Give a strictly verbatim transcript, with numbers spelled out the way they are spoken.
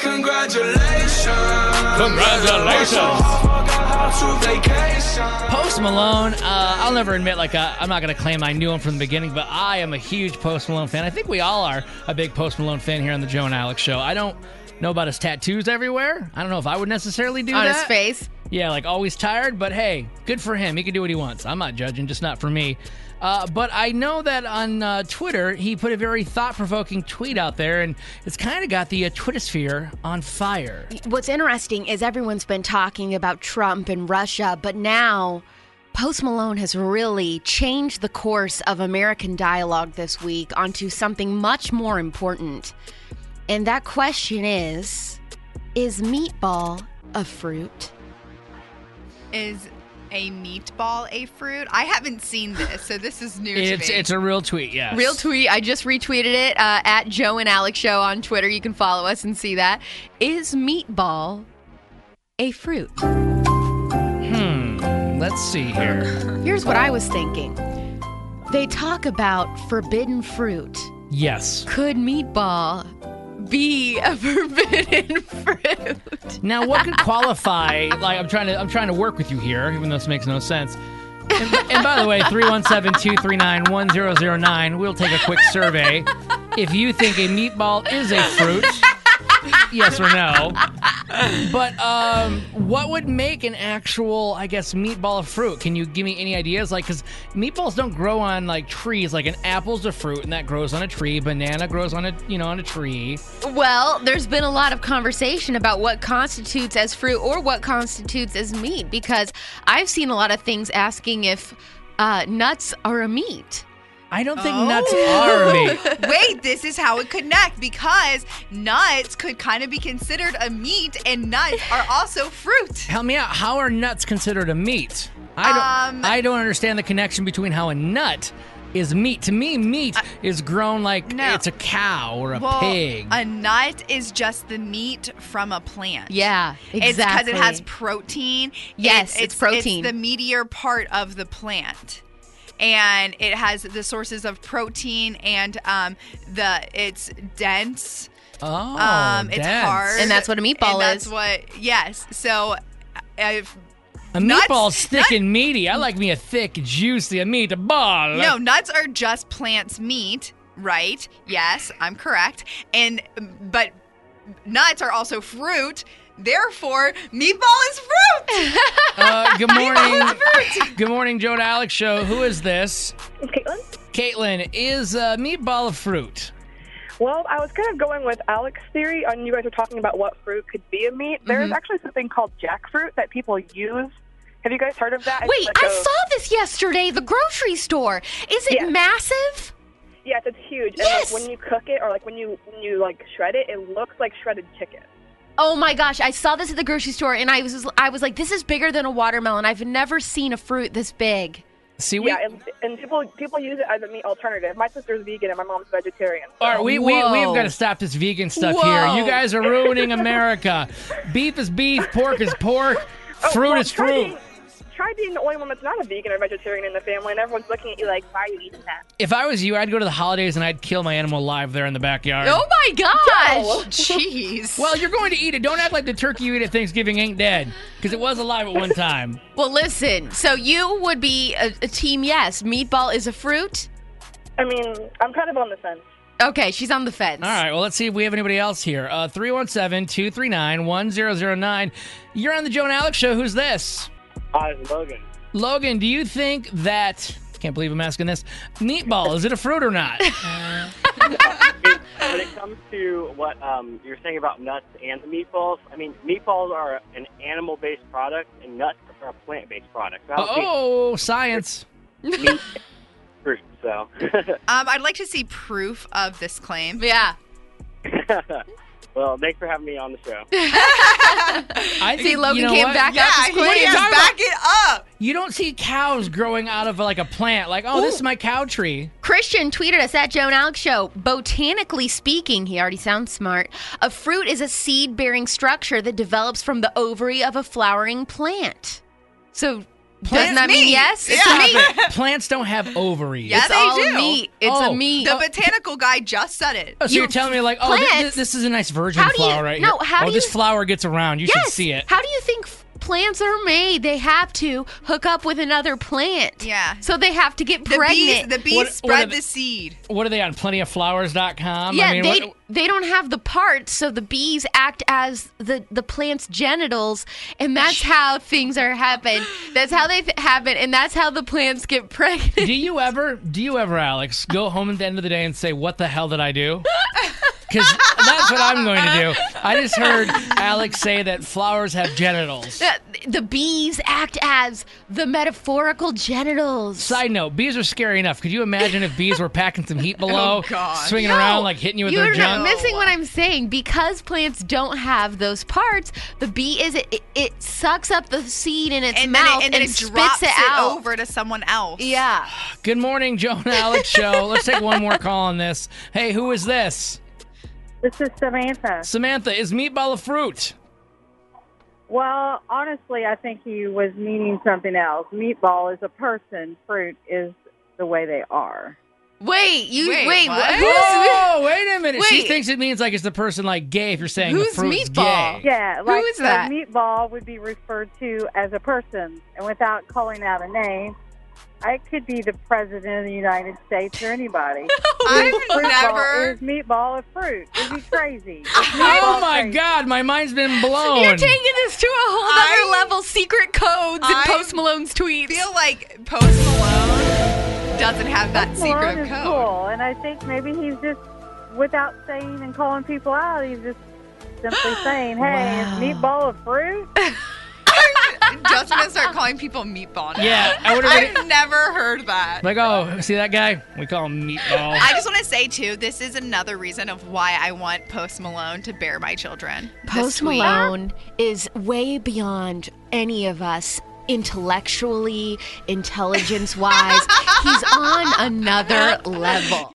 Congratulations. Congratulations. Post Malone, uh, I'll never admit, like, uh, I'm not going to claim I knew him from the beginning, but I am a huge Post Malone fan. I think we all are a big Post Malone fan here on the Joe and Alex Show. I don't know about his tattoos everywhere. I don't know if I would necessarily do On that. his face? Yeah, like always tired, but hey, good for him. He can do what he wants. I'm not judging, just not for me. Uh, but I know that on uh, Twitter, he put a very thought-provoking tweet out there, and it's kind of got the uh, Twittersphere on fire. What's interesting is everyone's been talking about Trump and Russia, but now Post Malone has really changed the course of American dialogue this week onto something much more important. And that question is, is meatball a fruit? Is a meatball a fruit? I haven't seen this, so this is new It's to me. it's a real tweet, yes. Real tweet. I just retweeted it uh, at Joe and Alex Show on Twitter. You can follow us and see that. Is meatball a fruit? Hmm. Let's see here. Here's what I was thinking. They talk about forbidden fruit. Yes. Could meatball be a forbidden fruit? Now, what could qualify? Like, I'm trying to, I'm trying to work with you here, even though this makes no sense. And, and by the way, three one seven, two three nine, one zero zero nine. We'll take a quick survey. If you think a meatball is a fruit, yes or no. But um, what would make an actual, I guess, meatball a fruit? Can you give me any ideas? Like, because meatballs don't grow on like trees. Like an apple's a fruit, and that grows on a tree. Banana grows on a, you know, on a tree. Well, there's been a lot of conversation about what constitutes as fruit or what constitutes as meat, because I've seen a lot of things asking if uh, nuts are a meat. I don't think Oh. nuts are meat. Wait, this is how it connect, because nuts could kind of be considered a meat, and nuts are also fruit. Help me out. How are nuts considered a meat? I don't. Um, I don't understand the connection between how a nut is meat. To me, meat is grown like no. it's a cow or a Well, pig. a nut is just the meat from a plant. Yeah, exactly. It's because it has protein. Yes, it's protein. It's the meatier part of the plant. And it has the sources of protein, and um, the it's dense. oh, um, it's dense. hard, And that's what a meatball and that's is. what yes. So, if A nuts- meatball's thick and meaty. I like me a thick, juicy a meatball. no, nuts are just plants' meat, right? Yes, I'm correct. And but nuts are also fruit. Therefore, meatball is fruit. Uh, good morning. Meatball is fruit. Good morning, Joe and Alex Show. Who is this? It's Caitlin. Caitlin, is a meatball a fruit? Well, I was kind of going with Alex's theory on you guys were talking about what fruit could be a meat. Mm-hmm. There's actually something called jackfruit that people use. Have you guys heard of that? It's Wait, like I a- saw this yesterday, the grocery store. Is it Yes. massive? Yes, it's huge. Yes! And like when you cook it or like when you when you like shred it, it looks like shredded chicken. Oh my gosh, I saw this at the grocery store and I was I was like, this is bigger than a watermelon. I've never seen a fruit this big. See, we, Yeah, and, and people people use it as a meat alternative. My sister's vegan and my mom's vegetarian. All right, we, we, Whoa. we've got to stop this vegan stuff Whoa. here. You guys are ruining America. Beef is beef, pork is pork, Oh, fruit well, is try fruit. Being, try being the only one that's not a vegan or vegetarian in the family, and everyone's looking at you like, why are you eating that? If I was you, I'd go to the holidays and I'd kill my animal live there in the backyard. Oh my gosh! Jeez. Well, you're going to eat it. Don't act like the turkey you eat at Thanksgiving ain't dead, because it was alive at one time. Well, listen, so you would be a, a team yes. Meatball is a fruit? I mean, I'm kind of on the fence. Okay, she's on the fence. All right, well, let's see if we have anybody else here. Uh, three one seven, two three nine, one zero zero nine. You're on the Joe and Alex Show. Who's this? Hi, it's Logan. Logan, do you think that... Can't believe I'm asking this. Meatball, is it a fruit or not? It- when it comes to what um, you're saying about nuts and the meatballs, I mean, meatballs are an animal-based product, and nuts are a plant-based product. So I don't Oh, science. think meat is fruit, so. Um, I'd like to see proof of this claim. Yeah. Well, thanks for having me on the show. I See, think, Logan you know came what? back Yeah, up he as quick. is. talking Back it up. You don't see cows growing out of like a plant. Like, oh, this is my cow tree. Christian tweeted us at Joe and Alex Show. Botanically speaking, he already sounds smart. A fruit is a seed-bearing structure that develops from the ovary of a flowering plant. So Doesn't that mean meat. yes? It's Yeah. a meat. Plants don't have ovaries. Yeah, It's they all do. meat. It's Oh. a meat. The botanical guy just said it. Oh, so You- you, are telling me like, oh, thi- thi- plants- this is a nice virgin How do you- flower right no, here. how oh, do this you- flower gets around. You yes. should see it. How do you think f- plants are made? They have to hook up with another plant. Yeah. So they have to get The bees, pregnant. the bees What- what spread are the- the seed. What are they on? plenty of flowers dot com? yeah, I mean, they what- they don't have the parts, so the bees act as the the plant's genitals, and that's how things are happen. That's how they th- happen, and that's how the plants get pregnant. do you ever, do you ever, Alex, go home at the end of the day and say, what the hell did I do? Because that's what I'm going to do. I just heard Alex say that flowers have genitals. The, the bees act as the metaphorical genitals. Side note, bees are scary enough. Could you imagine if bees were packing some heat below, gosh. swinging No, around, like hitting you with you're their not junk? missing what I'm saying. Because plants don't have those parts, the bee is it, it sucks up the seed in its And then mouth it, and then it spits drops it it out. over to someone else. Yeah. Good morning, Joe and Alex show. Let's take one more call on this. Hey, who is this? This is Samantha. Samantha, is meatball a fruit? Well, honestly, I think he was meaning something else. Meatball is a person. Fruit is the way they are. Wait, you Wait, wait. what? Who's Oh, wait a minute. She Wait. thinks it means like it's the person like gay if you're saying Who's the fruit's meatball? gay. Yeah, like is a that? meatball would be referred to as a person, and without calling out a name, I could be the president of the United States or anybody. I've Fruit ball never. is meatball a fruit? Is he crazy? Is Oh meatball my crazy? God, my mind's been blown. You're taking this to a whole other I- level. Secret codes and I Post Malone's tweets. feel like Post Malone doesn't have that Malone secret is code. cool, and I think maybe he's just, without saying and calling people out, he's just simply saying, "Hey, Wow. is meatball a fruit?" Just gonna start calling people meatball now. Yeah, I would've been- I've never heard that. Like, oh, see that guy? We call him meatball. I just want to say too, this is another reason of why I want Post Malone to bear my children. this Post week. Malone is way beyond any of us intellectually, intelligence wise. He's on another level.